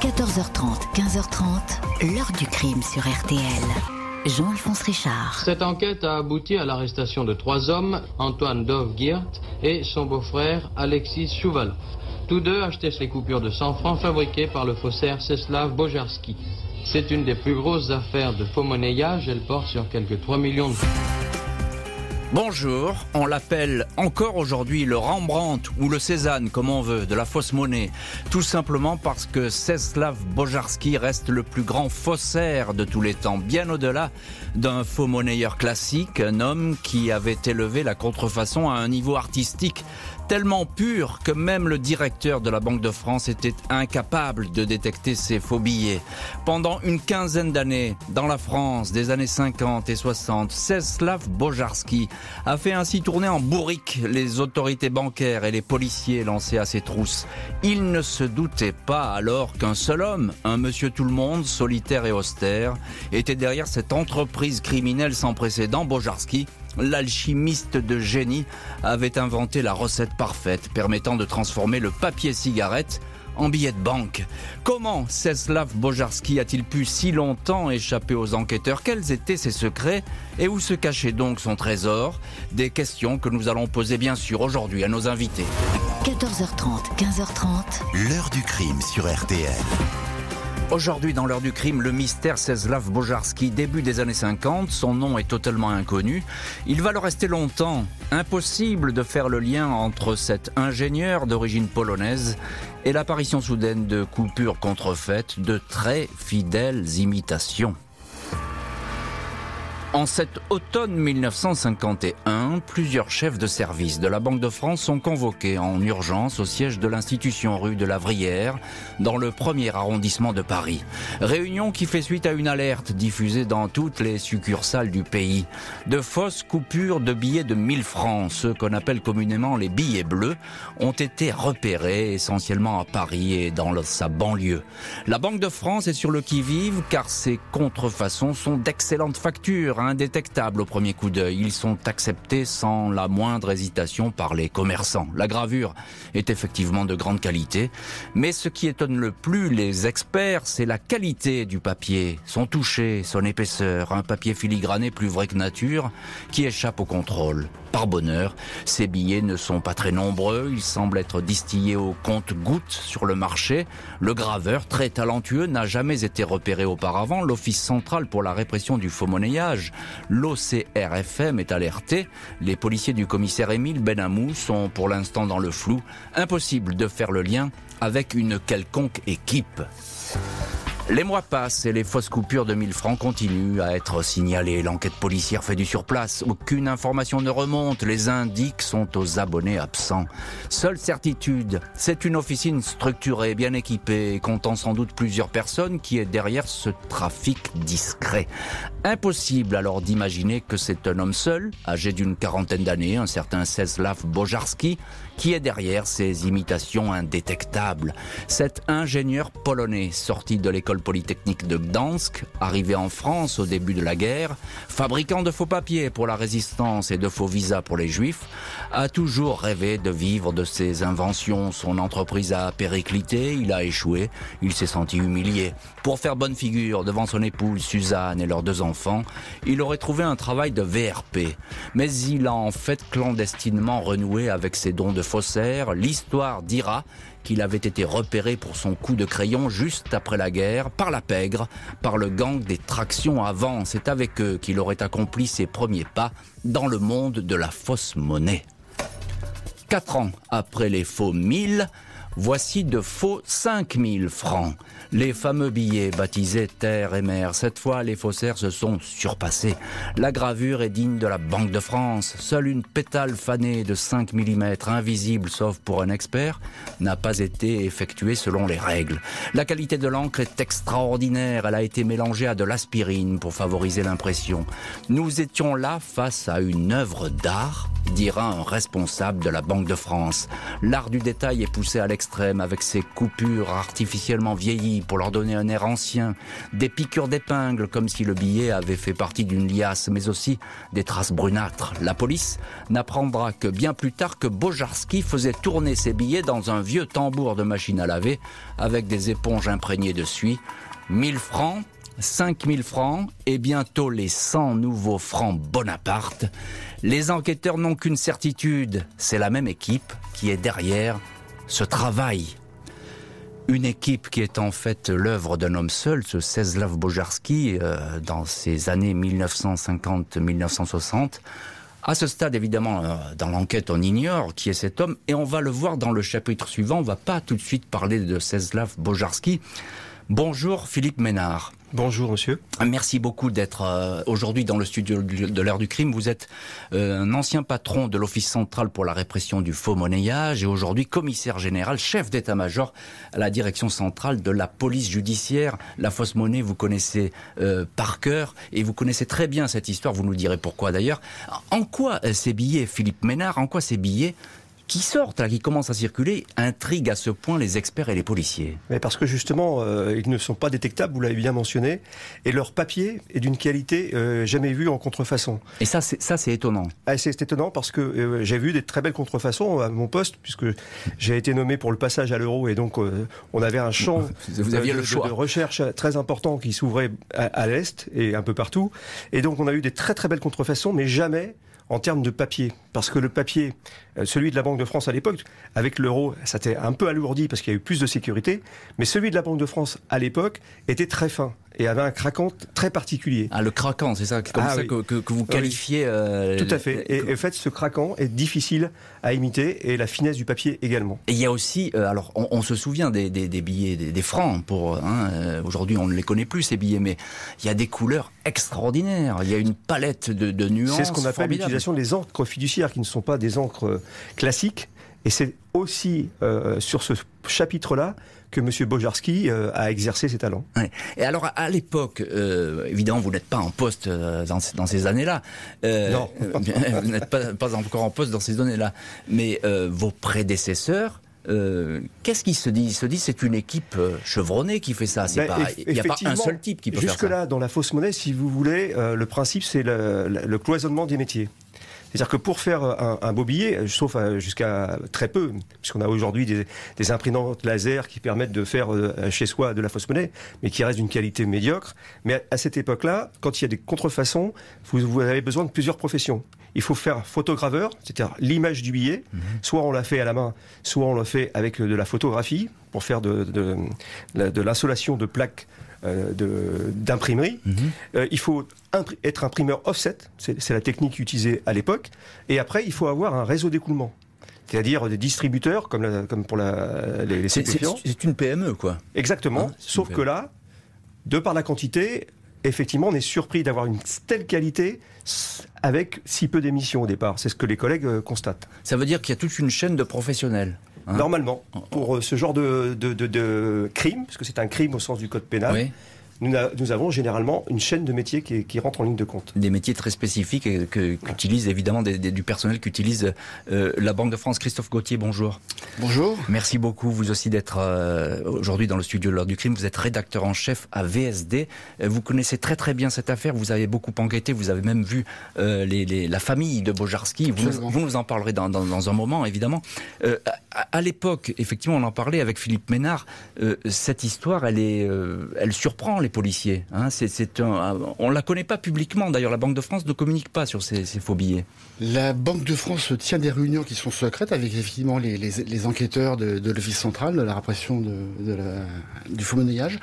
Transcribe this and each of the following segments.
14h30, 15h30, l'heure du crime sur RTL. Jean-Alphonse Richard. Cette enquête a abouti à l'arrestation de 3 hommes, Antoine Dovgiert et son beau-frère Alexis Chouvalov. Tous deux achetaient ces coupures de 100 francs fabriquées par le faussaire Czeslaw Bojarski. C'est une des plus grosses affaires de faux monnayage, elle porte sur quelques 3 millions de francs. Bonjour, on l'appelle encore aujourd'hui le Rembrandt ou le Cézanne, comme on veut, de la fausse monnaie. Tout simplement parce que Czeslaw Bojarski reste le plus grand faussaire de tous les temps, bien au-delà d'un faux monnayeur classique, un homme qui avait élevé la contrefaçon à un niveau artistique tellement pur que même le directeur de la Banque de France était incapable de détecter ces faux billets. Pendant une quinzaine d'années, dans la France des années 50 et 60, Czeslaw Bojarski a fait ainsi tourner en bourrique les autorités bancaires et les policiers lancés à ses trousses. Il ne se doutait pas alors qu'un seul homme, un monsieur tout-le-monde, solitaire et austère, était derrière cette entreprise criminelle sans précédent. Bojarski, l'alchimiste de génie, avait inventé la recette parfaite permettant de transformer le papier cigarette en billet de banque. Comment Czeslaw Bojarski a-t-il pu si longtemps échapper aux enquêteurs? Quels étaient ses secrets? Et où se cachait donc son trésor? Des questions que nous allons poser bien sûr aujourd'hui à nos invités. 14h30, 15h30, l'heure du crime sur RTL. Aujourd'hui, dans l'heure du crime, le mystère Czeslaw Bojarski, début des années 50, son nom est totalement inconnu. Il va le rester longtemps. Impossible de faire le lien entre cet ingénieur d'origine polonaise et l'apparition soudaine de coupures contrefaites, de très fidèles imitations. En cet automne 1951, plusieurs chefs de service de la Banque de France sont convoqués en urgence au siège de l'institution rue de la Vrillière, dans le 1er arrondissement de Paris. Réunion qui fait suite à une alerte diffusée dans toutes les succursales du pays. De fausses coupures de billets de 1000 francs, ceux qu'on appelle communément les billets bleus, ont été repérés essentiellement à Paris et dans sa banlieue. La Banque de France est sur le qui-vive car ces contrefaçons sont d'excellentes factures, indétectables au premier coup d'œil. Ils sont acceptés sans la moindre hésitation par les commerçants. La gravure est effectivement de grande qualité, mais ce qui étonne le plus les experts, c'est la qualité du papier, son toucher, son épaisseur, un papier filigrané plus vrai que nature qui échappe au contrôle. Par bonheur, ces billets ne sont pas très nombreux, ils semblent être distillés au compte-gouttes sur le marché. Le graveur, très talentueux, n'a jamais été repéré auparavant. L'Office central pour la répression du faux monnayage, l'OCRFM, est alerté. Les policiers du commissaire Émile Benamou sont pour l'instant dans le flou. Impossible de faire le lien avec une quelconque équipe. Les mois passent et les fausses coupures de 1000 francs continuent à être signalées. L'enquête policière fait du surplace. Aucune information ne remonte. Les indices sont aux abonnés absents. Seule certitude, c'est une officine structurée, bien équipée, comptant sans doute plusieurs personnes qui est derrière ce trafic discret. Impossible alors d'imaginer que c'est un homme seul, âgé d'une quarantaine d'années, un certain Czeslaw Bojarski, qui est derrière ces imitations indétectables. Cet ingénieur polonais, sorti de l'école polytechnique de Gdansk, arrivé en France au début de la guerre, fabricant de faux papiers pour la résistance et de faux visas pour les juifs, a toujours rêvé de vivre de ses inventions. Son entreprise a périclité, il a échoué, il s'est senti humilié. Pour faire bonne figure devant son épouse Suzanne et leurs 2 enfants, il aurait trouvé un travail de VRP. Mais il a en fait clandestinement renoué avec ses dons de faussaire. L'histoire dira qu'il avait été repéré pour son coup de crayon juste après la guerre, par la pègre, par le gang des tractions avant. C'est avec eux qu'il aurait accompli ses premiers pas dans le monde de la fausse monnaie. 4 ans après les faux 1000, voici de faux 5000 francs. Les fameux billets baptisés terre et mer. Cette fois, les faussaires se sont surpassés. La gravure est digne de la Banque de France. Seule une pétale fanée de 5 mm, invisible sauf pour un expert, n'a pas été effectuée selon les règles. La qualité de l'encre est extraordinaire. Elle a été mélangée à de l'aspirine pour favoriser l'impression. Nous étions là face à une œuvre d'art, dira un responsable de la Banque de France. L'art du détail est poussé à l'extrême extrême, avec ses coupures artificiellement vieillies pour leur donner un air ancien, des piqûres d'épingles comme si le billet avait fait partie d'une liasse, mais aussi des traces brunâtres. La police n'apprendra que bien plus tard que Bojarski faisait tourner ses billets dans un vieux tambour de machine à laver avec des éponges imprégnées de suie. 1000 francs, 5000 francs et bientôt les 100 nouveaux francs Bonaparte. Les enquêteurs n'ont qu'une certitude, c'est la même équipe qui est derrière ce travail. Une équipe qui est en fait l'œuvre d'un homme seul, ce Czesław Bojarski, dans ces années 1950-1960. À ce stade, évidemment, dans l'enquête, on ignore qui est cet homme, et on va le voir dans le chapitre suivant. On ne va pas tout de suite parler de Czesław Bojarski. Bonjour Philippe Ménard. Bonjour monsieur. Merci beaucoup d'être aujourd'hui dans le studio de l'heure du crime. Vous êtes un ancien patron de l'Office central pour la répression du faux monnayage et aujourd'hui commissaire général, chef d'état-major à la direction centrale de la police judiciaire. La fausse monnaie, vous connaissez par cœur et vous connaissez très bien cette histoire, vous nous direz pourquoi d'ailleurs. En quoi ces billets, Philippe Ménard, en quoi ces billets qui sortent, là, qui commencent à circuler, intriguent à ce point les experts et les policiers? Mais parce que justement, ils ne sont pas détectables, vous l'avez bien mentionné, et leur papier est d'une qualité jamais vue en contrefaçon. Et ça, c'est étonnant. Ah, c'est étonnant parce que j'ai vu des très belles contrefaçons à mon poste, puisque j'ai été nommé pour le passage à l'euro, et donc on avait un champ vous aviez le choix de recherche très important qui s'ouvrait à l'Est et un peu partout. Et donc on a eu des très très belles contrefaçons, mais jamais en termes de papier. Parce que le papier, celui de la Banque de France à l'époque, avec l'euro, ça était un peu alourdi parce qu'il y a eu plus de sécurité, mais celui de la Banque de France à l'époque était très fin et avait un craquant très particulier. Ah, le craquant, c'est ça, comme ça oui. que vous qualifiez... Tout à fait. Et en fait, ce craquant est difficile à imiter et la finesse du papier également. Et il y a aussi, alors on se souvient des billets, des francs, aujourd'hui on ne les connaît plus ces billets, mais il y a des couleurs extraordinaires, il y a une palette de nuances. C'est ce qu'on appelle l'utilisation des encres fiduciaires qui ne sont pas des encres classiques. Et c'est aussi sur ce chapitre-là que M. Bojarski a exercé ses talents. Ouais. Et alors, à l'époque, évidemment, vous n'êtes pas en poste dans ces années-là. Non. Vous n'êtes pas encore en poste dans ces années-là. Mais vos prédécesseurs, qu'est-ce qu'ils se disent? Ils se disent c'est une équipe chevronnée qui fait ça. C'est il n'y a pas un seul type qui peut faire ça. Jusque-là, dans la fausse monnaie, si vous voulez, le principe, c'est le cloisonnement des métiers. C'est-à-dire que pour faire un beau billet, sauf jusqu'à très peu, puisqu'on a aujourd'hui des imprimantes laser qui permettent de faire chez soi de la fausse monnaie, mais qui restent d'une qualité médiocre. Mais à cette époque-là, quand il y a des contrefaçons, vous avez besoin de plusieurs professions. Il faut faire photograveur, c'est-à-dire l'image du billet. Soit on l'a fait à la main, soit on l'a fait avec de la photographie pour faire de l'insolation de plaques d'imprimerie. Il faut être imprimeur offset, c'est la technique utilisée à l'époque, et après il faut avoir un réseau d'écoulement, c'est-à-dire des distributeurs comme pour les stupéfiants. C'est une PME quoi. Exactement, sauf que là, de par la quantité, effectivement on est surpris d'avoir une telle qualité avec si peu d'émissions au départ, c'est ce que les collègues constatent. Ça veut dire qu'il y a toute une chaîne de professionnels. Normalement, pour ce genre de crime, parce que c'est un crime au sens du code pénal, oui. Nous avons généralement une chaîne de métiers qui rentre en ligne de compte. Des métiers très spécifiques qu'utilise évidemment du personnel qu'utilise la Banque de France. Christophe Gauthier, bonjour. Bonjour. Merci beaucoup vous aussi d'être aujourd'hui dans le studio de l'heure du crime. Vous êtes rédacteur en chef à VSD. Vous connaissez très très bien cette affaire. Vous avez beaucoup enquêté. Vous avez même vu la famille de Bojarski. Vous nous en parlerez dans un moment évidemment. À l'époque, effectivement, on en parlait avec Philippe Ménard. Cette histoire, elle surprend les policiers. On ne la connaît pas publiquement. D'ailleurs, la Banque de France ne communique pas sur ces faux billets. La Banque de France tient des réunions qui sont secrètes avec effectivement les enquêteurs de l'Office central de la répression du faux monnayage.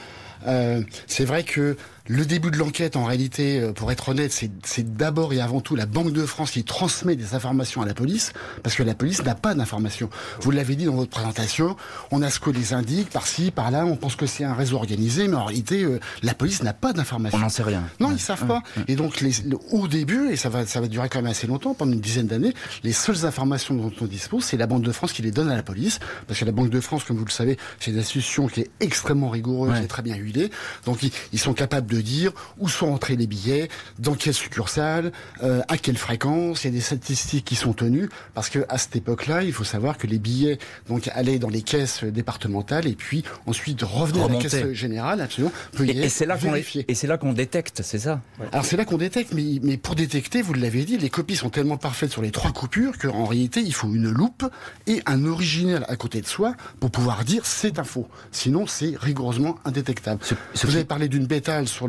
C'est vrai que le début de l'enquête, en réalité, pour être honnête, c'est d'abord et avant tout la Banque de France qui transmet des informations à la police, parce que la police n'a pas d'informations. Vous l'avez dit dans votre présentation, on a ce que les indique, par-ci, par-là, on pense que c'est un réseau organisé, mais en réalité, la police n'a pas d'informations. On n'en sait rien. Non, ils savent pas. Et donc, au début, et ça va durer quand même assez longtemps, pendant une dizaine d'années, les seules informations dont on dispose, c'est la Banque de France qui les donne à la police, parce que la Banque de France, comme vous le savez, c'est une institution qui est extrêmement rigoureuse et très bien huilée, donc ils sont capables de de dire où sont entrés les billets, dans quelle succursale, à quelle fréquence. Il y a des statistiques qui sont tenues, parce que à cette époque-là, il faut savoir que les billets donc allaient dans les caisses départementales et puis ensuite revenaient à la caisse générale, absolument. Et c'est là qu'on détecte, c'est ça? Alors c'est là qu'on détecte, mais pour détecter, vous l'avez dit, les copies sont tellement parfaites sur les 3 coupures qu'en réalité, il faut une loupe et un original à côté de soi pour pouvoir dire c'est un faux. Sinon, c'est rigoureusement indétectable. Vous avez parlé d'une pétale sur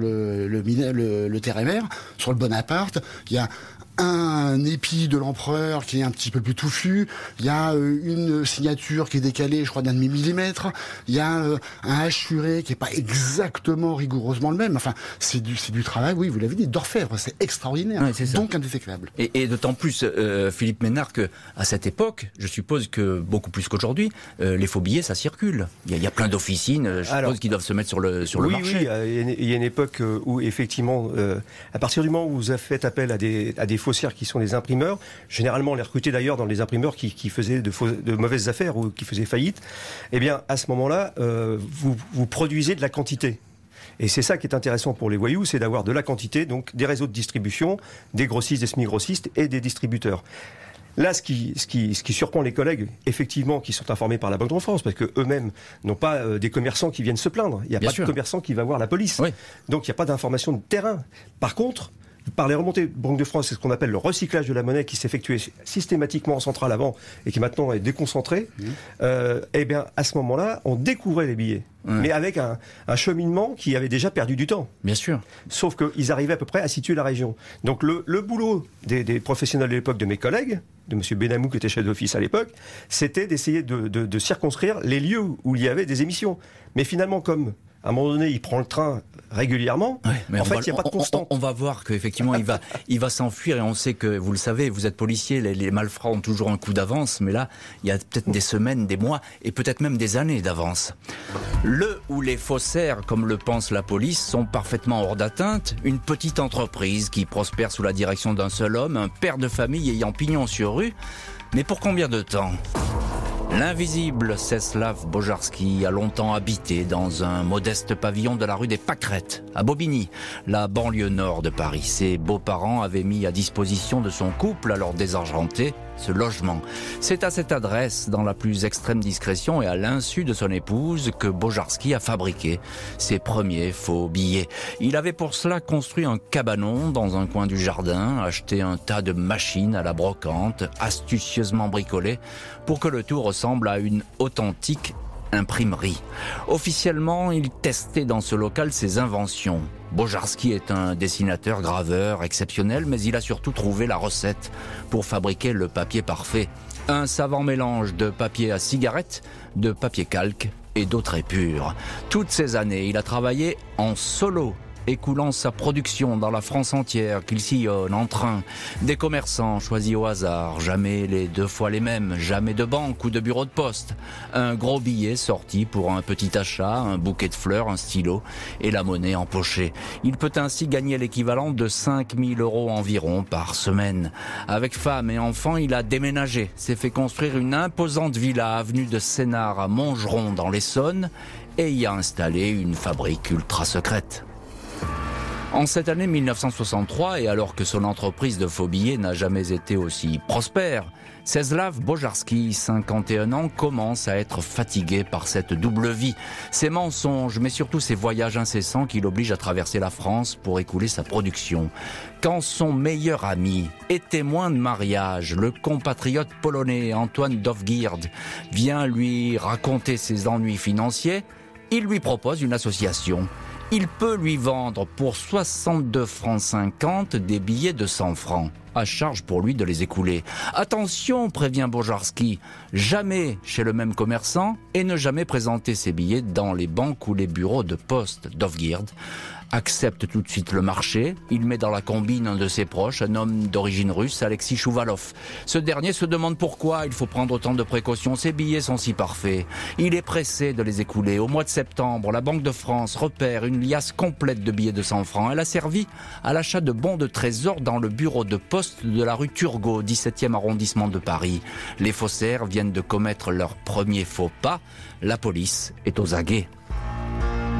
le Térémer, sur le Bonaparte. Il y a un épi de l'empereur qui est un petit peu plus touffu, il y a une signature qui est décalée, je crois, d'un demi-millimètre, il y a un hachure qui est pas exactement rigoureusement le même. Enfin, c'est du travail, oui, vous l'avez dit, d'orfèvre, c'est extraordinaire, donc indétectable. Et d'autant plus, Philippe Ménard, que à cette époque, je suppose que beaucoup plus qu'aujourd'hui, les faux billets, ça circule. Il y a plein d'officines, je suppose, qui doivent se mettre sur le marché. Oui, il y a une époque où effectivement, à partir du moment où vous avez fait appel à des faussaires qui sont des imprimeurs. Généralement, on les recrutait d'ailleurs dans les imprimeurs qui faisaient de mauvaises affaires ou qui faisaient faillite. Eh bien, à ce moment-là, vous produisez de la quantité. Et c'est ça qui est intéressant pour les voyous, c'est d'avoir de la quantité, donc des réseaux de distribution, des grossistes, des semi-grossistes et des distributeurs. Là, ce qui surprend les collègues, effectivement, qui sont informés par la Banque de France, parce qu'eux-mêmes n'ont pas des commerçants qui viennent se plaindre. Il n'y a pas de commerçant qui va voir la police. Oui. Donc, il n'y a pas d'information de terrain. Par contre, par les remontées Banque de France, c'est ce qu'on appelle le recyclage de la monnaie qui s'effectuait systématiquement en centrale avant et qui maintenant est déconcentré. Eh bien, à ce moment-là, on découvrait les billets. Mais avec un cheminement qui avait déjà perdu du temps. Bien sûr. Sauf qu'ils arrivaient à peu près à situer la région. Donc le boulot des professionnels de l'époque, de mes collègues, de M. Benamou qui était chef d'office à l'époque, c'était d'essayer de circonscrire les lieux où il y avait des émissions. Mais finalement, comme à un moment donné, il prend le train régulièrement. Mais en fait, il n'y a pas de constante. On va voir qu'effectivement, il va s'enfuir et on sait que, vous le savez, vous êtes policier, les malfrats ont toujours un coup d'avance, mais là, il y a peut-être des semaines, des mois et peut-être même des années d'avance. Le ou les faussaires, comme le pense la police, sont parfaitement hors d'atteinte. Une petite entreprise qui prospère sous la direction d'un seul homme, un père de famille ayant pignon sur rue. Mais pour combien de temps ? L'invisible Czeslaw Bojarski a longtemps habité dans un modeste pavillon de la rue des Pâquerettes, à Bobigny, la banlieue nord de Paris. Ses beaux-parents avaient mis à disposition de son couple, alors désargenté, ce logement. C'est à cette adresse, dans la plus extrême discrétion et à l'insu de son épouse, que Bojarski a fabriqué ses premiers faux billets. Il avait pour cela construit un cabanon dans un coin du jardin, acheté un tas de machines à la brocante, astucieusement bricolées, pour que le tout ressemble à une authentique imprimerie. Officiellement, il testait dans ce local ses inventions. Bojarski est un dessinateur, graveur exceptionnel, mais il a surtout trouvé la recette pour fabriquer le papier parfait. Un savant mélange de papier à cigarette, de papier calque et d'eau très pure. Toutes ces années, il a travaillé en solo, écoulant sa production dans la France entière, qu'il sillonne en train. Des commerçants choisis au hasard, jamais les 2 fois les mêmes, jamais de banque ou de bureau de poste. Un gros billet sorti pour un petit achat, un bouquet de fleurs, un stylo et la monnaie empochée. Il peut ainsi gagner l'équivalent de 5 000 € environ par semaine. Avec femme et enfants, il a déménagé, s'est fait construire une imposante villa avenue de Sénart à Montgeron dans l'Essonne et y a installé une fabrique ultra secrète. En cette année 1963, et alors que son entreprise de faux billets n'a jamais été aussi prospère, Czeslaw Bojarski, 51 ans, commence à être fatigué par cette double vie. Ses mensonges, mais surtout ses voyages incessants qui l'obligent à traverser la France pour écouler sa production. Quand son meilleur ami et témoin de mariage, le compatriote polonais Antoine Dovgird, vient lui raconter ses ennuis financiers, il lui propose une association. Il peut lui vendre pour 62 francs 50 des billets de 100 francs. À charge pour lui de les écouler. Attention, prévient Bojarski, jamais chez le même commerçant et ne jamais présenter ses billets dans les banques ou les bureaux de poste. Dovgird accepte tout de suite le marché. Il met dans la combine un de ses proches, un homme d'origine russe, Alexis Chouvalov. Ce dernier se demande pourquoi il faut prendre autant de précautions. Ces billets sont si parfaits. Il est pressé de les écouler. Au mois de septembre, la Banque de France repère une liasse complète de billets de 100 francs. Elle a servi à l'achat de bons de trésor dans le bureau de poste de la rue Turgot, 17e arrondissement de Paris. Les faussaires viennent de commettre leur premier faux pas. La police est aux aguets.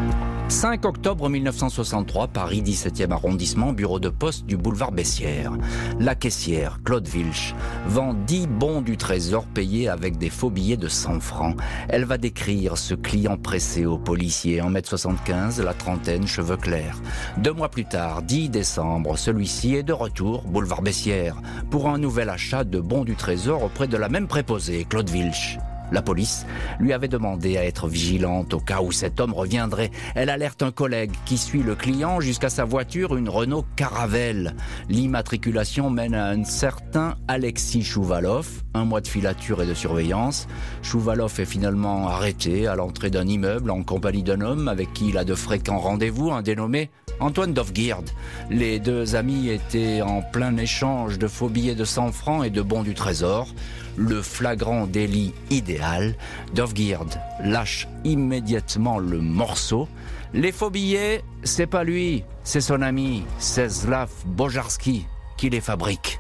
5 octobre 1963, Paris 17e arrondissement, bureau de poste du boulevard Bessières. La caissière, Claude Vilch, vend 10 bons du trésor payés avec des faux billets de 100 francs. Elle va décrire ce client pressé au policier, 1m75, la trentaine, cheveux clairs. 2 mois plus tard, 10 décembre, celui-ci est de retour, boulevard Bessières, pour un nouvel achat de bons du trésor auprès de la même préposée, Claude Vilch. La police lui avait demandé à être vigilante au cas où cet homme reviendrait. Elle alerte un collègue qui suit le client jusqu'à sa voiture, une Renault Caravelle. L'immatriculation mène à un certain Alexis Chouvalov. 1 mois de filature et de surveillance. Chouvalov est finalement arrêté à l'entrée d'un immeuble en compagnie d'un homme avec qui il a de fréquents rendez-vous, un dénommé Antoine Dovgird. Les 2 amis étaient en plein échange de faux billets de 100 francs et de bons du trésor. Le flagrant délit idéal. Dovgird lâche immédiatement le morceau. Les faux billets, c'est pas lui, c'est son ami Czeslaw Bojarski qui les fabrique.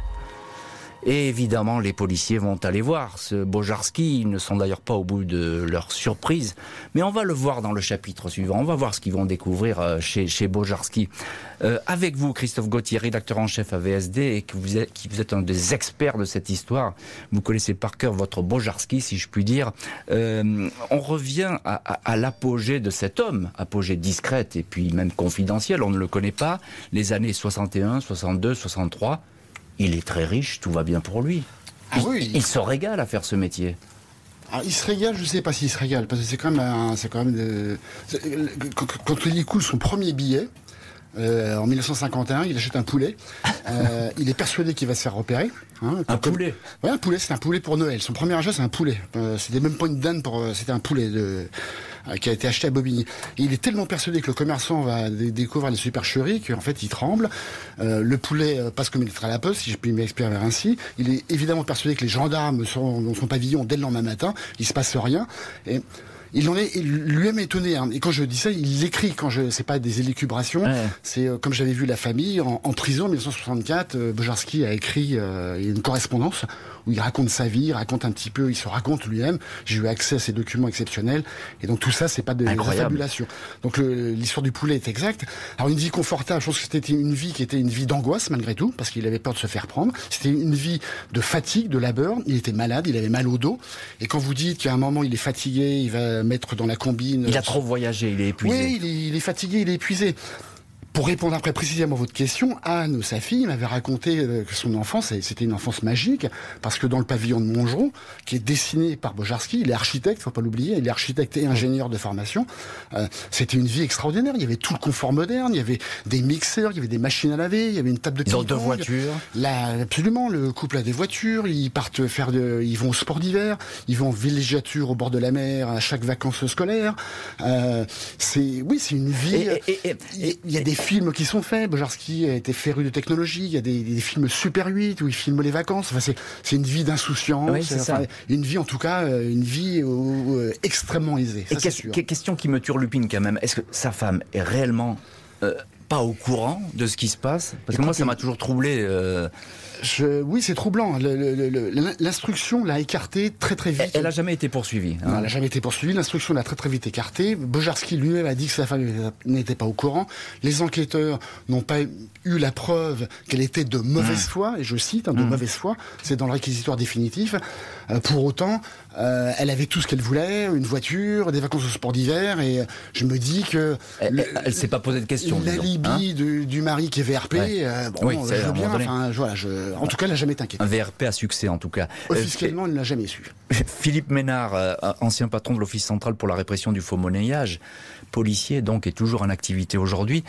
Et évidemment, les policiers vont aller voir ce Bojarski. Ils ne sont d'ailleurs pas au bout de leur surprise. Mais on va le voir dans le chapitre suivant. On va voir ce qu'ils vont découvrir chez Bojarski. Avec vous, Christophe Gauthier, rédacteur en chef à VSD, et que vous êtes un des experts de cette histoire. Vous connaissez par cœur votre Bojarski, si je puis dire. On revient à l'apogée de cet homme. Apogée discrète et puis même confidentielle. On ne le connaît pas. Les années 61, 62, 63... Il est très riche, tout va bien pour lui. Il se régale à faire ce métier. Alors, il se régale, je ne sais pas s'il se régale, parce que c'est quand même quand il coule son premier billet, en 1951, il achète un poulet. Il est persuadé qu'il va se faire repérer. Poulet. Ouais, un poulet, c'est un poulet pour Noël. Son premier achat, c'est un poulet. C'était même pas une dinde, c'était un poulet qui a été acheté à Bobigny. Et il est tellement persuadé que le commerçant va découvrir les supercheries qu'en fait il tremble. Le poulet passe comme une lettre à la poste, si je puis m'exprimer ainsi. Il est évidemment persuadé que les gendarmes sont dans son pavillon dès le lendemain matin. Il se passe rien. Et il lui-même étonné. Hein. Et quand je dis ça, il l'écrit. C'est pas des élucubrations. Ouais. C'est comme j'avais vu La Famille en prison en 1964. Bojarski a écrit une correspondance où il raconte sa vie, il raconte un petit peu, il se raconte lui-même. J'ai eu accès à ces documents exceptionnels. Et donc tout ça, c'est pas de la fabulation. Donc l'histoire du poulet est exacte. Alors une vie confortable, je pense que c'était une vie qui était une vie d'angoisse malgré tout, parce qu'il avait peur de se faire prendre. C'était une vie de fatigue, de labeur. Il était malade, il avait mal au dos. Et quand vous dites qu'à un moment il est fatigué, il va mettre dans la combine... Il a trop voyagé, il est épuisé. Oui, il est fatigué, il est épuisé. Pour répondre après précisément à votre question, Anne, sa fille, m'avait raconté que son enfance, c'était une enfance magique, parce que dans le pavillon de Montgeron, qui est dessiné par Bojarski, il est architecte, faut pas l'oublier, il est architecte et ingénieur de formation, c'était une vie extraordinaire. Il y avait tout le confort moderne, il y avait des mixeurs, il y avait des machines à laver, il y avait une table de ping-pong. Ils ont 2 voitures. Là, absolument, le couple a des voitures, ils partent ils vont au sport d'hiver, ils vont en villégiature au bord de la mer à chaque vacances scolaires. C'est une vie. Il y a des films qui sont faits. Bojarski a été féru de technologie. Il y a des films Super 8 où il filme les vacances. Enfin, c'est une vie d'insouciance. Oui, c'est ça. Une vie, en tout cas, une vie extrêmement aisée. Ça, c'est sûr. Question qui me turlupine quand même. Est-ce que sa femme est réellement pas au courant de ce qui se passe? Parce que moi, ça m'a toujours troublé. Oui, c'est troublant. L'instruction l'a écarté très très vite. Elle n'a jamais été poursuivie. Non, elle n'a jamais été poursuivie. L'instruction l'a très très vite écartée. Bojarski lui-même a dit que sa femme n'était pas au courant. Les enquêteurs n'ont pas eu la preuve qu'elle était de mauvaise foi, et je cite, de mauvaise foi. C'est dans le réquisitoire définitif. Pour autant, elle avait tout ce qu'elle voulait, une voiture, des vacances au sport d'hiver, et je me dis que... Elle s'est pas posé de questions. L'alibi du mari qui est VRP, je veux bien, en tout cas, elle n'a jamais été inquiétée. Un VRP à succès, en tout cas. Officiellement, elle ne l'a jamais su. Philippe Ménard, ancien patron de l'Office central pour la répression du faux monnayage, policier donc, est toujours en activité aujourd'hui.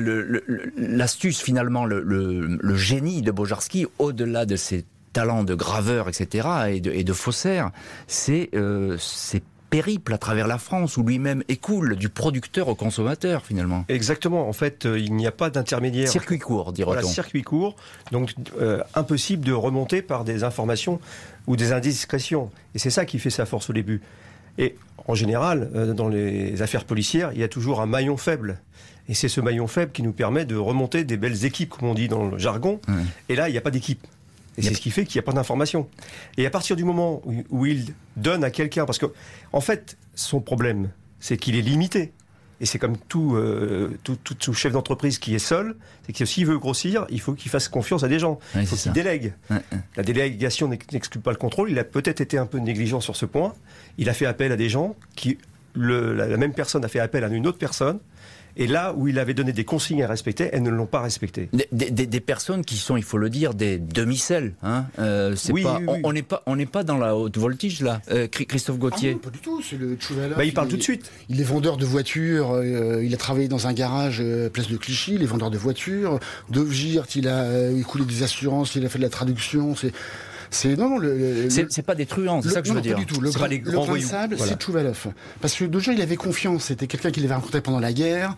L'astuce, finalement, le génie de Bojarski, au-delà de ses talents de graveur, etc., et de faussaire, c'est périple à travers la France où lui-même écoule du producteur au consommateur finalement. Exactement, en fait il n'y a pas d'intermédiaire. Circuit court, dira-t-on. Voilà, circuit court, donc impossible de remonter par des informations ou des indiscrétions. Et c'est ça qui fait sa force au début. Et en général, dans les affaires policières, il y a toujours un maillon faible. Et c'est ce maillon faible qui nous permet de remonter des belles équipes, comme on dit dans le jargon. Et là, il n'y a pas d'équipe. Et c'est ce qui fait qu'il n'y a pas d'information. Et à partir du moment où il donne à quelqu'un, parce que en fait, son problème, c'est qu'il est limité. et c'est comme tout chef d'entreprise qui est seul, c'est que s'il veut grossir, il faut qu'il fasse confiance à des gens. Il faut qu'il délègue. La délégation n'exclut pas le contrôle. Il a peut-être été un peu négligent sur ce point. Il a fait appel à des gens qui, la même personne a fait appel à une autre personne. Et là où il avait donné des consignes à respecter, elles ne l'ont pas respecté. Des personnes qui sont, il faut le dire, des demi-selles. Hein. On n'est pas dans la haute voltige là. Christophe Gauthier. Non, pas du tout. C'est le Tchouvalov. Il parle tout de suite. Il est vendeur de voitures. Il a travaillé dans un garage place de Clichy. Il est vendeur de voitures. Dovgirt, il a coulé des assurances. Il a fait de la traduction. C'est pas des truons, c'est ça que je veux dire. Pas du tout. Le grain de sable, voilà. C'est Tchouvalov. Parce que déjà, il avait confiance. C'était quelqu'un qu'il avait rencontré pendant la guerre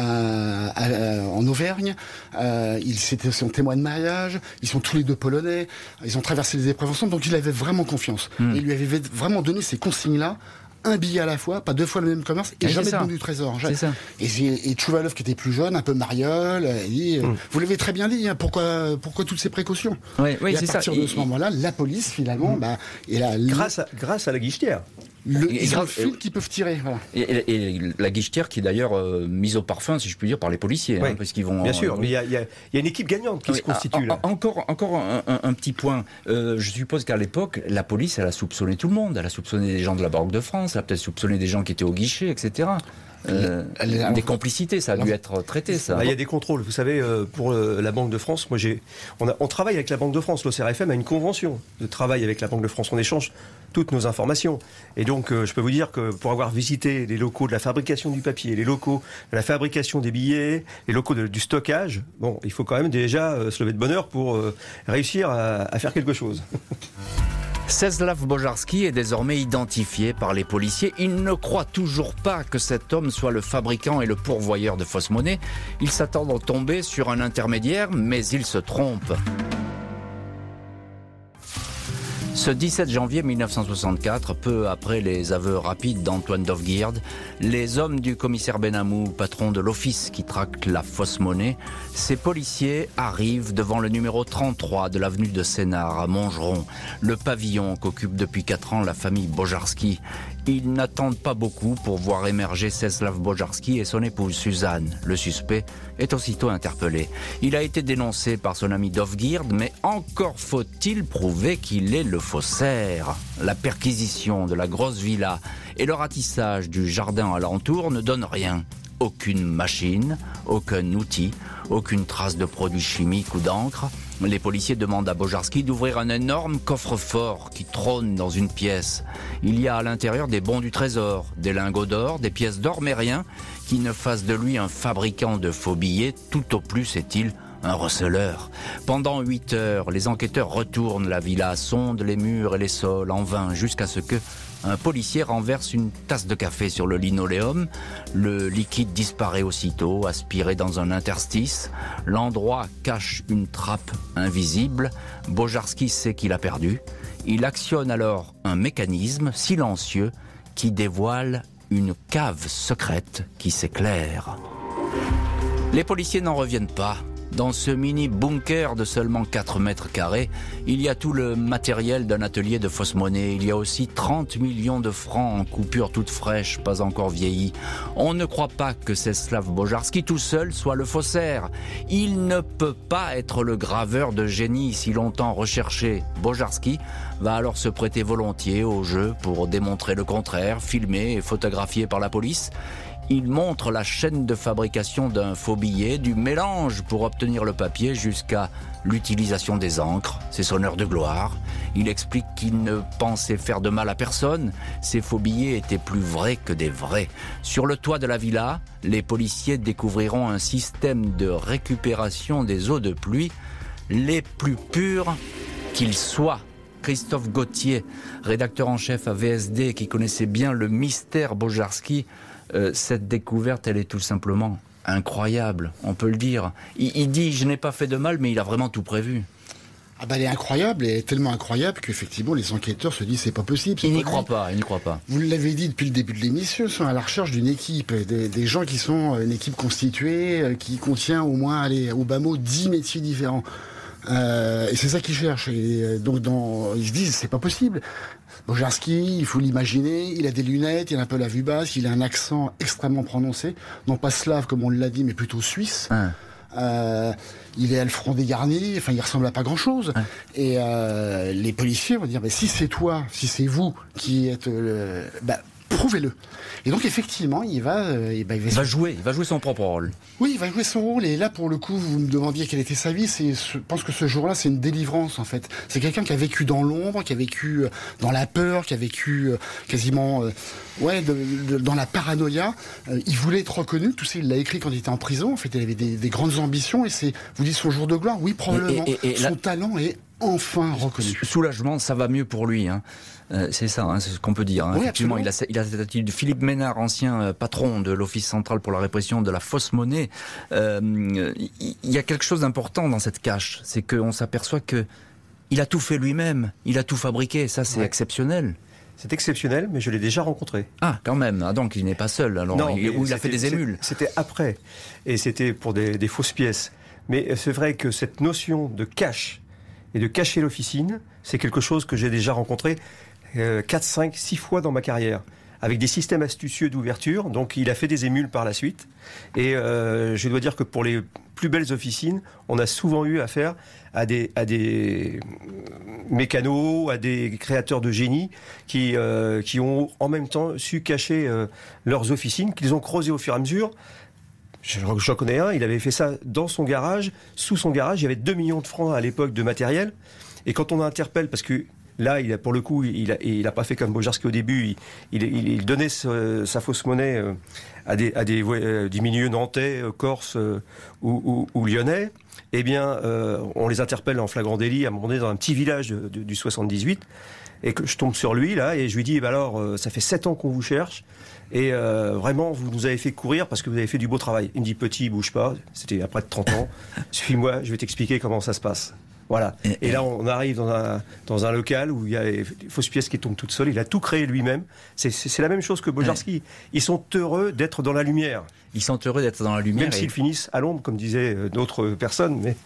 en Auvergne. C'était son témoin de mariage. Ils sont tous les deux polonais. Ils ont traversé les épreuves ensemble, donc il avait vraiment confiance. Et il lui avait vraiment donné ces consignes-là. Un billet à la fois, pas deux fois le même commerce, et jamais de bon du trésor. Et Tchouvalov, qui était plus jeune, un peu mariole, dit, vous l'avez très bien dit, hein, pourquoi toutes ces précautions? Oui, et à partir de ce moment-là, la police, finalement, grâce à la guichetière. Ils ont le fil qu'ils peuvent tirer. Voilà. Et la guichetière qui est d'ailleurs mise au parfum, si je puis dire, par les policiers. Oui, parce qu'ils vont, bien sûr, mais il y a une équipe gagnante qui se constitue là. Encore un petit point. Je suppose qu'à l'époque, la police, elle a soupçonné tout le monde. Elle a soupçonné des gens de la Banque de France, elle a peut-être soupçonné des gens qui étaient au guichet, etc. Des complicités, ça a dû être traité, ça. Il y a des contrôles. Vous savez, pour la Banque de France, on travaille avec la Banque de France. L'OCRFM a une convention de travail avec la Banque de France. On échange toutes nos informations. Et donc, je peux vous dire que pour avoir visité les locaux de la fabrication du papier, les locaux de la fabrication des billets, les locaux du stockage, il faut quand même déjà se lever de bonne heure pour réussir à faire quelque chose. Czesław Bojarski est désormais identifié par les policiers. Ils ne croient toujours pas que cet homme soit le fabricant et le pourvoyeur de fausses monnaies. Ils s'attendent à tomber sur un intermédiaire, mais ils se trompent. Ce 17 janvier 1964, peu après les aveux rapides d'Antoine Dovgirt, les hommes du commissaire Benamou, patron de l'office qui traque la fausse monnaie, ces policiers arrivent devant le numéro 33 de l'avenue de Sénart à Montgeron, le pavillon qu'occupe depuis 4 ans la famille Bojarski. Ils n'attendent pas beaucoup pour voir émerger Czesław Bojarski et son épouse Suzanne. Le suspect est aussitôt interpellé. Il a été dénoncé par son ami Dovgirt, mais encore faut-il prouver qu'il est le faussaire. La perquisition de la grosse villa et le ratissage du jardin alentour ne donnent rien. Aucune machine, aucun outil, aucune trace de produits chimiques ou d'encre. Les policiers demandent à Bojarski d'ouvrir un énorme coffre-fort qui trône dans une pièce. Il y a à l'intérieur des bons du trésor, des lingots d'or, des pièces d'or, mais rien qui ne fasse de lui un fabricant de faux billets. Tout au plus est-il un receleur. Pendant 8 heures, les enquêteurs retournent la villa, sondent les murs et les sols en vain, jusqu'à ce que un policier renverse une tasse de café sur le linoléum. Le liquide disparaît aussitôt, aspiré dans un interstice. L'endroit cache une trappe invisible. Bojarski sait qu'il a perdu. Il actionne alors un mécanisme silencieux qui dévoile une cave secrète qui s'éclaire. Les policiers n'en reviennent pas. Dans ce mini-bunker de seulement 4 mètres carrés, il y a tout le matériel d'un atelier de fausse monnaie. Il y a aussi 30 millions de francs en coupures toutes fraîches, pas encore vieillies. On ne croit pas que Czesław Bojarski tout seul soit le faussaire. Il ne peut pas être le graveur de génie si longtemps recherché. Bojarski va alors se prêter volontiers au jeu pour démontrer le contraire, filmé et photographié par la police. Il montre la chaîne de fabrication d'un faux billet, du mélange pour obtenir le papier jusqu'à l'utilisation des encres. C'est son heure de gloire. Il explique qu'il ne pensait faire de mal à personne. Ces faux billets étaient plus vrais que des vrais. Sur le toit de la villa, les policiers découvriront un système de récupération des eaux de pluie les plus pures qu'ils soient. Christophe Gauthier, rédacteur en chef à VSD, qui connaissait bien le mystère Bojarski, cette découverte, elle est tout simplement incroyable, on peut le dire. Il dit, je n'ai pas fait de mal, mais il a vraiment tout prévu. Elle est incroyable, elle est tellement incroyable qu'effectivement les enquêteurs se disent c'est pas possible. Ils n'y croient pas. Vous l'avez dit depuis le début de l'émission, ils sont à la recherche d'une équipe, des gens qui sont une équipe constituée, qui contient au moins, au bas mot, 10 métiers différents. Et c'est ça qu'ils cherchent. Et donc ils se disent, c'est pas possible. Bojarski, il faut l'imaginer, il a des lunettes, il a un peu la vue basse, il a un accent extrêmement prononcé, non pas slave comme on l'a dit, mais plutôt suisse. Il est à le front dégarni, enfin il ressemble à pas grand-chose. Et les policiers vont dire, si c'est toi, si c'est vous qui êtes prouvez-le. Et donc effectivement, il va jouer son propre rôle. Oui, il va jouer son rôle. Et là, pour le coup, vous me demandiez quelle était sa vie. Je pense que ce jour-là, c'est une délivrance en fait. C'est quelqu'un qui a vécu dans l'ombre, qui a vécu dans la peur, qui a vécu quasiment dans la paranoïa. Il voulait être reconnu. Tout ça, il l'a écrit quand il était en prison. En fait, il avait des grandes ambitions. Et vous dites son jour de gloire. Oui, probablement. Son talent est enfin reconnu. Soulagement, ça va mieux pour lui. C'est ça, c'est ce qu'on peut dire. Oui, effectivement, il a cette attitude. Philippe Ménard, ancien patron de l'Office central pour la répression de la fausse monnaie, il y a quelque chose d'important dans cette cache, c'est qu'on s'aperçoit que il a tout fait lui-même, il a tout fabriqué. Ça, c'est exceptionnel. C'est exceptionnel, mais je l'ai déjà rencontré. Ah, quand même. Donc il n'est pas seul. Alors, non, il a fait des émules. C'était après, et c'était pour des fausses pièces. Mais c'est vrai que cette notion de cache et de cacher l'officine, c'est quelque chose que j'ai déjà rencontré 4, 5, 6 fois dans ma carrière, avec des systèmes astucieux d'ouverture. Donc il a fait des émules par la suite. Et je dois dire que pour les plus belles officines, on a souvent eu affaire à des mécanos, à des créateurs de génie qui ont en même temps su cacher leurs officines, qu'ils ont creusées au fur et à mesure. J'en connais un, il avait fait ça dans son garage. Sous son garage, il y avait 2 millions de francs à l'époque de matériel. Et quand on interpelle, parce que là, pour le coup, il a pas fait comme Bojarski au début. Il donnait sa fausse monnaie à des milieux nantais, corse ou lyonnais. Eh bien, on les interpelle en flagrant délit à un moment donné dans un petit village du 78. Et que je tombe sur lui, là, et je lui dis, ça fait 7 ans qu'on vous cherche. Et vraiment, vous nous avez fait courir parce que vous avez fait du beau travail. Il me dit, petit, bouge pas. C'était après 30 ans. Suis-moi, je vais t'expliquer comment ça se passe. Voilà. Et là, on arrive dans un local où il y a les fausses pièces qui tombent toutes seules. Il a tout créé lui-même. C'est la même chose que Bojarski. Ils sont heureux d'être dans la lumière. Ils sont heureux d'être dans la lumière. Même s'ils finissent à l'ombre, comme disaient d'autres personnes. Mais...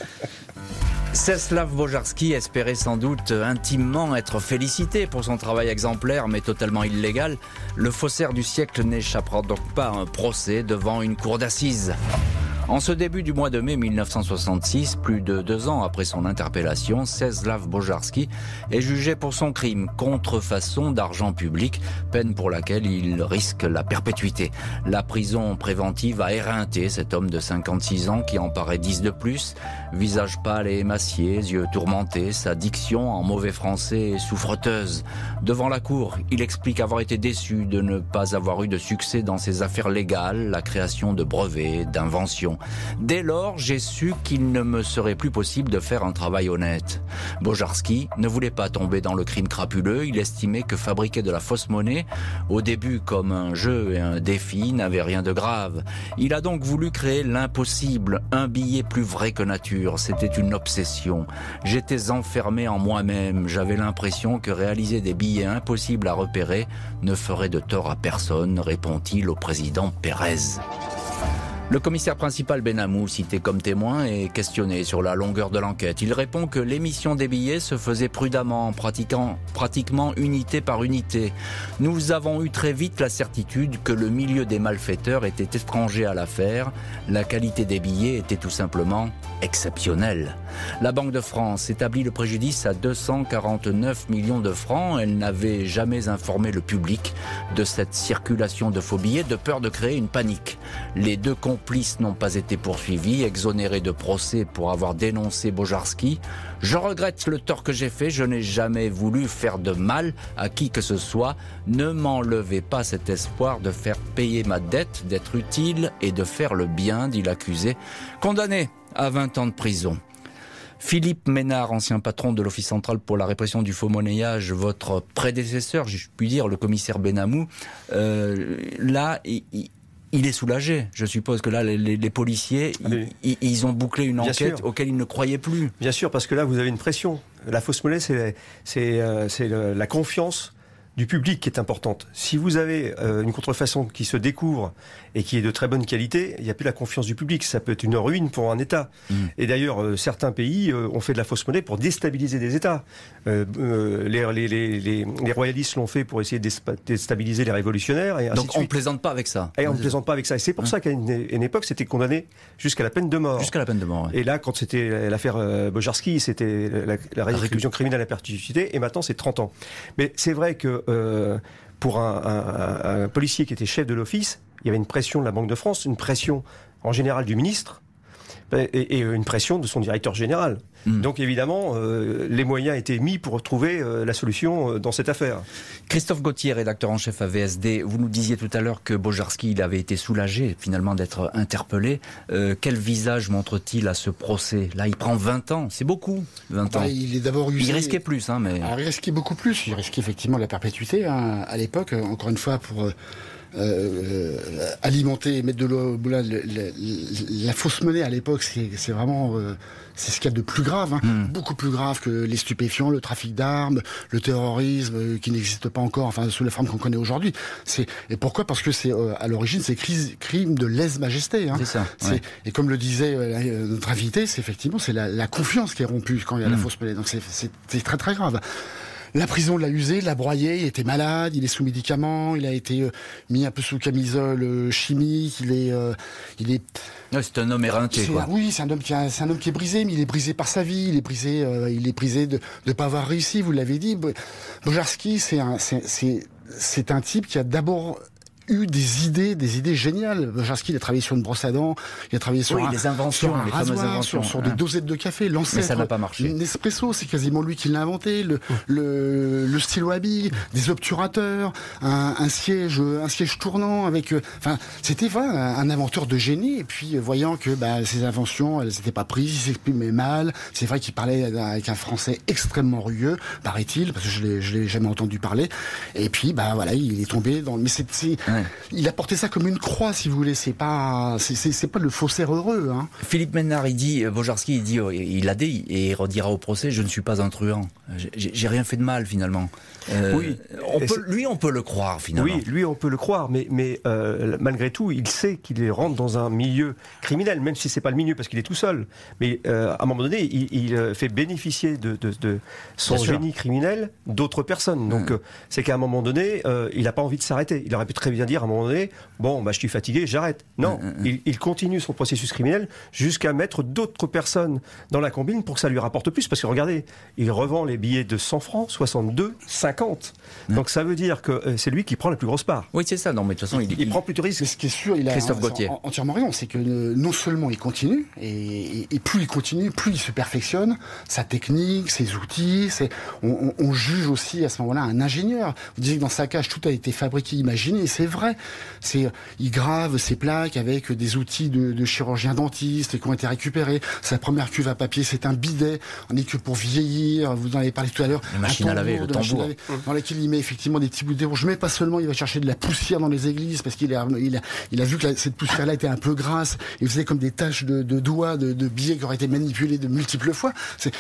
Czeslaw Bojarski espérait sans doute intimement être félicité pour son travail exemplaire, mais totalement illégal. Le faussaire du siècle n'échappera donc pas à un procès devant une cour d'assises. En ce début du mois de mai 1966, plus de 2 ans après son interpellation, Czeslaw Bojarski est jugé pour son crime, contrefaçon d'argent public, peine pour laquelle il risque la perpétuité. La prison préventive a éreinté cet homme de 56 ans qui en paraît 10 de plus. Visage pâle et émacié, yeux tourmentés, sa diction en mauvais français est souffreteuse. Devant la cour, il explique avoir été déçu de ne pas avoir eu de succès dans ses affaires légales, la création de brevets, d'inventions. Dès lors, j'ai su qu'il ne me serait plus possible de faire un travail honnête. Bojarski ne voulait pas tomber dans le crime crapuleux. Il estimait que fabriquer de la fausse monnaie, au début comme un jeu et un défi, n'avait rien de grave. Il a donc voulu créer l'impossible, un billet plus vrai que nature. C'était une obsession. J'étais enfermé en moi-même. J'avais l'impression que réaliser des billets impossibles à repérer ne ferait de tort à personne, répond-il au président Pérez. Le commissaire principal Benamou, cité comme témoin, est questionné sur la longueur de l'enquête. Il répond que l'émission des billets se faisait prudemment, pratiquement unité par unité. Nous avons eu très vite la certitude que le milieu des malfaiteurs était étranger à l'affaire. La qualité des billets était tout simplement exceptionnelle. La Banque de France établit le préjudice à 249 millions de francs. Elle n'avait jamais informé le public de cette circulation de faux billets de peur de créer une panique. Les 2 complices n'ont pas été poursuivis, exonérés de procès pour avoir dénoncé Bojarski. Je regrette le tort que j'ai fait, je n'ai jamais voulu faire de mal à qui que ce soit. Ne m'enlevez pas cet espoir de faire payer ma dette, d'être utile et de faire le bien, dit l'accusé, condamné à 20 ans de prison. Philippe Ménard, ancien patron de l'Office central pour la répression du faux monnayage, votre prédécesseur, je puis dire, le commissaire Benamou, là, il est soulagé. Je suppose que là, les policiers, ils ont bouclé une enquête auquel ils ne croyaient plus. Bien sûr, parce que là, vous avez une pression. La fausse monnaie, c'est la confiance du public qui est importante. Si vous avez une contrefaçon qui se découvre et qui est de très bonne qualité, il n'y a plus la confiance du public. Ça peut être une ruine pour un État. Et d'ailleurs, certains pays ont fait de la fausse monnaie pour déstabiliser des États. Les royalistes l'ont fait pour essayer de déstabiliser les révolutionnaires. Et ainsi Donc de on ne suite. plaisante pas avec ça. Et on ne plaisante pas avec ça. Et c'est pour ça qu'à une époque, c'était condamné jusqu'à la peine de mort. Jusqu'à la peine de mort, ouais. Et là, quand c'était l'affaire Bojarski, c'était la réclusion criminelle à perpétuité, et maintenant c'est 30 ans. Mais c'est vrai que pour un policier qui était chef de l'office, il y avait une pression de la Banque de France, une pression en général du ministre, et une pression de son directeur général. Donc évidemment, les moyens étaient mis pour trouver la solution dans cette affaire. Christophe Gauthier, rédacteur en chef à VSD, vous nous disiez tout à l'heure que Bojarski, il avait été soulagé finalement d'être interpellé. Quel visage montre-t-il à ce procès? Là, il prend 20 ans, c'est beaucoup, 20 ans. Il est d'abord usé. Il risquait plus, hein, mais... Alors, il risquait beaucoup plus. Il risquait effectivement la perpétuité à l'époque, encore une fois, pour... alimenter et mettre de l'eau au moulin. La fausse monnaie à l'époque, c'est vraiment c'est ce qu'il y a de plus grave, beaucoup plus grave que les stupéfiants, le trafic d'armes, le terrorisme qui n'existe pas encore, enfin sous la forme qu'on connaît aujourd'hui. Et pourquoi? Parce que c'est à l'origine c'est crime de lèse-majesté. Hein. C'est ça. Ouais. Et comme le disait notre invité, c'est effectivement c'est la confiance qui est rompue quand il y a la fausse monnaie. Donc c'est très très grave. La prison l'a usé, l'a broyé, il était malade, il est sous médicaments, il a été mis un peu sous camisole chimique, il est... Ouais, c'est un homme éreinté, quoi. Oui, c'est un homme qui est brisé, mais il est brisé par sa vie, il est brisé de ne pas avoir réussi, vous l'avez dit. Bojarski, c'est un type qui a d'abord eu des idées géniales. Bojarski, il a travaillé sur une brosse à dents, il a travaillé sur les inventions, sur un les fameuses rasoir, inventions, sur des dosettes de café, l'ancêtre. Mais ça n'a pas marché. Nespresso, c'est quasiment lui qui l'a inventé, le stylo à billes, des obturateurs, un siège tournant avec, enfin, c'était un inventeur de génie. Et puis, voyant que, ses inventions, elles n'étaient pas prises, il s'exprimait mal. C'est vrai qu'il parlait avec un français extrêmement rugueux, paraît-il, parce que je l'ai jamais entendu parler. Et puis, voilà, il est tombé dans, mais il a porté ça comme une croix, si vous voulez. C'est pas le faussaire heureux. Hein. Philippe Ménard, Bojarski, il a dit, et il redira au procès, je ne suis pas un truand. J'ai rien fait de mal, finalement. Oui. On peut le croire, finalement. Oui, lui, on peut le croire, mais malgré tout, il sait qu'il rentre dans un milieu criminel, même si c'est pas le milieu, parce qu'il est tout seul. Mais à un moment donné, il fait bénéficier de son génie criminel d'autres personnes. Donc, c'est qu'à un moment donné, il n'a pas envie de s'arrêter. Il aurait pu très bien dire à un moment donné, je suis fatigué, j'arrête. Non, il continue son processus criminel jusqu'à mettre d'autres personnes dans la combine pour que ça lui rapporte plus. Parce que regardez, il revend les billets de 100 francs, 62, 50. Donc ça veut dire que c'est lui qui prend la plus grosse part. Oui, c'est ça. Non, mais de toute façon, il prend plus de risques. Mais ce qui est sûr, il a entièrement raison, c'est que non seulement il continue, et plus il continue, plus il se perfectionne, sa technique, ses outils. On juge aussi à ce moment-là un ingénieur. Vous disiez que dans sa cage, tout a été fabriqué, imaginé, et c'est vrai. Il grave ses plaques avec des outils de chirurgien dentiste qui ont été récupérés. Sa première cuve à papier, c'est un bidet. On n'est que pour vieillir. Vous en avez parlé tout à l'heure. La machine à laver, le tambour. Dans laquelle il met effectivement des petits bouts de rouge. Mais pas seulement, il va chercher de la poussière dans les églises parce qu'il a vu que cette poussière-là était un peu grasse. Il faisait comme des taches de doigts, de billets qui auraient été manipulés de multiples fois.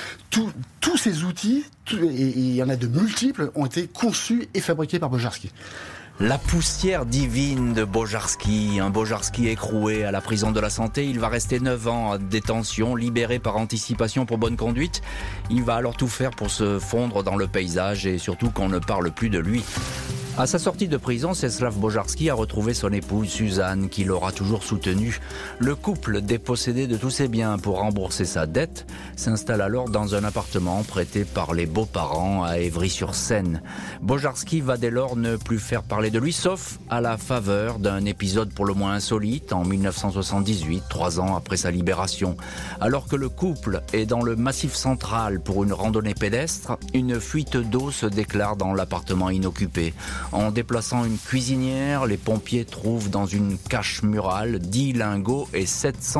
Tous ces outils, et il y en a de multiples, ont été conçus et fabriqués par Bojarski. La poussière divine de Bojarski, un Bojarski écroué à la prison de la Santé. Il va rester 9 ans en détention, libéré par anticipation pour bonne conduite. Il va alors tout faire pour se fondre dans le paysage et surtout qu'on ne parle plus de lui. À sa sortie de prison, Czesław Bojarski a retrouvé son épouse Suzanne, qui l'aura toujours soutenu. Le couple, dépossédé de tous ses biens pour rembourser sa dette, s'installe alors dans un appartement prêté par les beaux-parents à Évry-sur-Seine. Bojarski va dès lors ne plus faire parler de lui, sauf à la faveur d'un épisode pour le moins insolite en 1978, 3 ans après sa libération. Alors que le couple est dans le Massif central pour une randonnée pédestre, une fuite d'eau se déclare dans l'appartement inoccupé. En déplaçant une cuisinière, les pompiers trouvent dans une cache murale 10 lingots et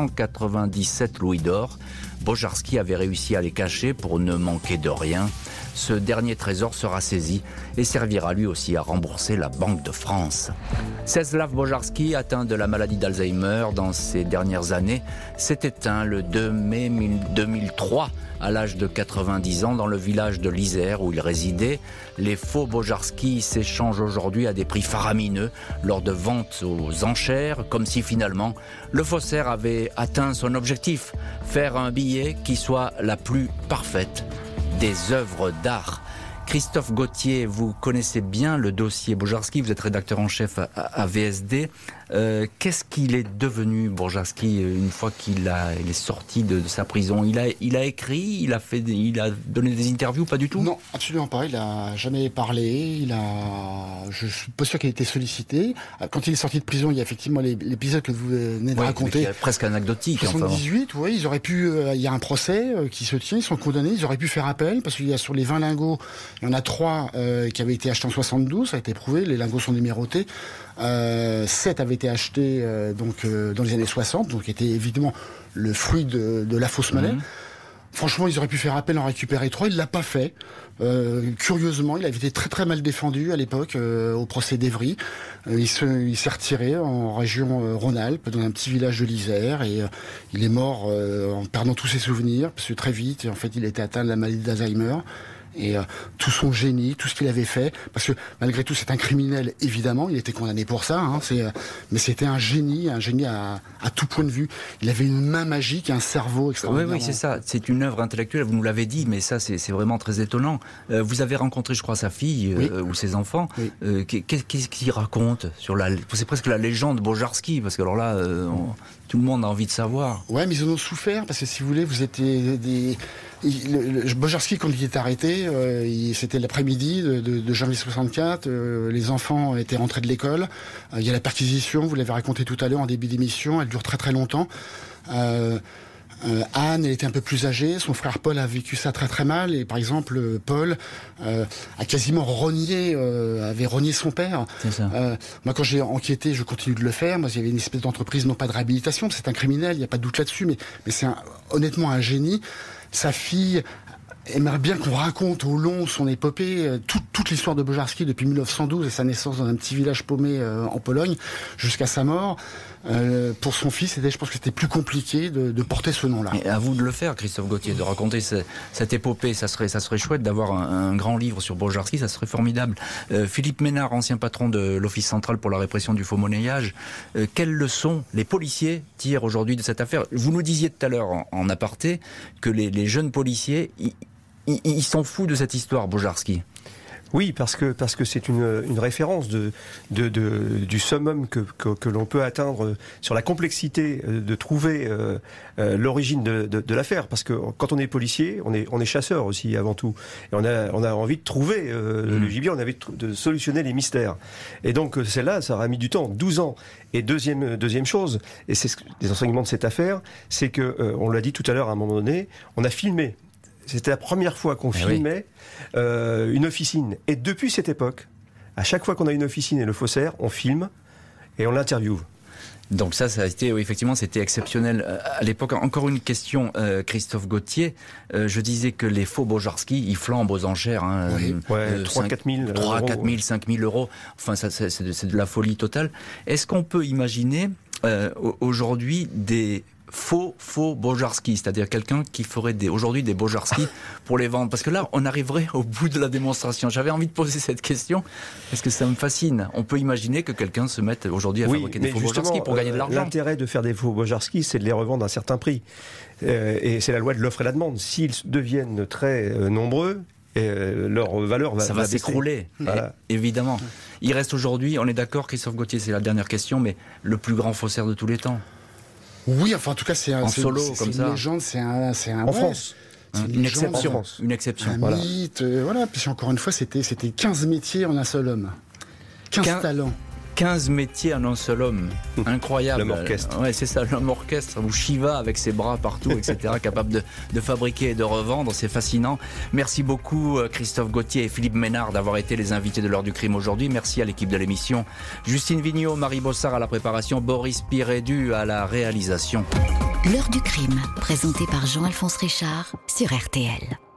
797 louis d'or. Bojarski avait réussi à les cacher pour ne manquer de rien. ce dernier trésor sera saisi et servira lui aussi à rembourser la Banque de France. Czesław Bojarski, atteint de la maladie d'Alzheimer dans ces dernières années, s'est éteint le 2 mai 2003 à l'âge de 90 ans dans le village de l'Isère où il résidait. Les faux Bojarski s'échangent aujourd'hui à des prix faramineux lors de ventes aux enchères, comme si finalement le faussaire avait atteint son objectif, faire un billet qui soit la plus parfaite des œuvres d'art. Christophe Gauthier, vous connaissez bien le dossier Bojarski, vous êtes rédacteur en chef à VSD. Qu'est-ce qu'il est devenu, Bojarski, une fois qu'il est sorti de sa prison? Il a écrit, il a donné des interviews, pas du tout? Non, absolument pas. Il a jamais parlé. Je suis pas sûr qu'il ait été sollicité. Quand il est sorti de prison, il y a effectivement l'épisode que vous venez de raconter. Presque anecdotique. 78, enfin. Oui, ils auraient pu. Il y a un procès qui se tient. Ils sont condamnés. Ils auraient pu faire appel parce qu'il y a sur les 20 lingots, il y en a 3 qui avaient été achetés en 72. Ça a été prouvé. Les lingots sont numérotés. 7 avaient été achetés dans les années 60, donc était évidemment le fruit de la fausse monnaie. Franchement, ils auraient pu faire appel, en récupérer 3. Il l'a pas fait. Curieusement, il avait été très très mal défendu à l'époque au procès d'Evry. Il s'est retiré en région Rhône-Alpes, dans un petit village de l'Isère, et il est mort en perdant tous ses souvenirs, parce que très vite, en fait, il était atteint de la maladie d'Alzheimer. Et tout son génie, tout ce qu'il avait fait, parce que malgré tout c'est un criminel évidemment, il était condamné pour ça, mais c'était un génie à tout point de vue. Il avait une main magique, un cerveau extraordinaire. Oui, c'est ça, c'est une œuvre intellectuelle, vous nous l'avez dit, mais ça c'est vraiment très étonnant. Vous avez rencontré, je crois, sa fille ou ses enfants. Oui. Qu'est-ce qu'il raconte c'est presque la légende Bojarski, parce que alors là, tout le monde a envie de savoir. Ouais, mais ils en ont souffert, parce que si vous voulez, vous étiez Bojarski, quand il est arrêté, c'était l'après-midi de janvier 64, les enfants étaient rentrés de l'école, il y a la perquisition, vous l'avez raconté tout à l'heure en début d'émission, elle dure très très longtemps. Anne, elle était un peu plus âgée, son frère Paul a vécu ça très très mal, et par exemple Paul a quasiment avait renié son père. C'est ça. Moi quand j'ai enquêté, je continue de le faire, moi il y avait une espèce d'entreprise, non pas de réhabilitation, c'est un criminel, il n'y a pas de doute là-dessus, mais c'est honnêtement un génie. Sa fille aimerait bien qu'on raconte au long son épopée, toute l'histoire de Bojarski depuis 1912 et sa naissance dans un petit village paumé en Pologne jusqu'à sa mort. Pour son fils, je pense que c'était plus compliqué de porter ce nom-là. Et à vous de le faire, Christophe Gauthier, de raconter cette épopée. Ça serait chouette d'avoir un grand livre sur Bojarski, ça serait formidable. Philippe Ménard, ancien patron de l'Office central pour la répression du faux monnayage, quelles leçons les policiers tirent aujourd'hui de cette affaire? Vous nous disiez tout à l'heure en aparté que les jeunes policiers, ils sont fous de cette histoire, Bojarski. Oui, parce que c'est une référence du summum que l'on peut atteindre sur la complexité de trouver l'origine de l'affaire. Parce que quand on est policier, on est chasseur aussi avant tout. Et on a envie de trouver le gibier, on a envie de solutionner les mystères. Et donc celle-là, ça aura mis du temps, 12 ans. Et deuxième chose, et c'est des enseignements de cette affaire, c'est que on l'a dit tout à l'heure à un moment donné, on a filmé. C'était la première fois qu'on filmait une officine. Et depuis cette époque, à chaque fois qu'on a une officine et le faussaire, on filme et on l'interviewe. Donc ça a été, effectivement, c'était exceptionnel à l'époque. Encore une question, Christophe Gauthier. Je disais que les faux Bojarski, ils flambent aux enchères. 3-4 000 5 000 euros. Enfin, c'est de la folie totale. Est-ce qu'on peut imaginer aujourd'hui des faux Bojarski, c'est-à-dire quelqu'un qui ferait aujourd'hui des Bojarski pour les vendre? Parce que là, on arriverait au bout de la démonstration. J'avais envie de poser cette question parce que ça me fascine. On peut imaginer que quelqu'un se mette aujourd'hui à fabriquer des faux Bojarski pour gagner de l'argent. L'intérêt de faire des faux Bojarski, c'est de les revendre à un certain prix. Et c'est la loi de l'offre et la demande. S'ils deviennent très nombreux, leur valeur va baisser. S'écrouler, voilà. Évidemment. Il reste aujourd'hui, on est d'accord, Christophe Gauthier, c'est la dernière question, mais le plus grand faussaire de tous les temps. Oui, enfin en tout cas c'est une légende, c'est un France. Une exception. Un mythe, voilà. Puis encore une fois, c'était 15 métiers en un seul homme. 15 talents. 15 métiers en un seul homme. Incroyable. L'homme orchestre. Ouais, c'est ça, l'homme orchestre, ou Shiva avec ses bras partout, etc., capable de fabriquer et de revendre. C'est fascinant. Merci beaucoup, Christophe Gauthier et Philippe Ménard, d'avoir été les invités de l'heure du crime aujourd'hui. Merci à l'équipe de l'émission. Justine Vignot, Marie Bossard à la préparation, Boris Pirédu à la réalisation. L'heure du crime, présentée par Jean-Alphonse Richard sur RTL.